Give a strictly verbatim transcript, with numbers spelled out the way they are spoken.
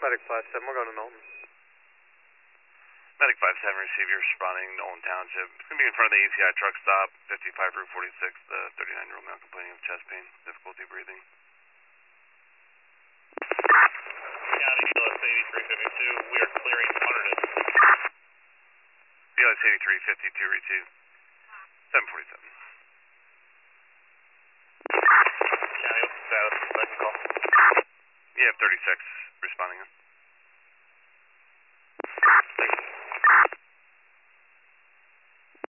Medic five seven, we're going to Knowlton. Medic five seven, receive your responding, Knowlton Township. It's going to be in front of the A C I truck stop, fifty-five Route forty-six, the thirty-nine-year-old male complaining of chest pain, difficulty breathing. County, B L S eighty-three fifty-two, we are clearing Hunterdon. B L S eighty-three fifty-two, receive. seven forty-seven. County, what's the status? Second call. E F thirty-six, responding in.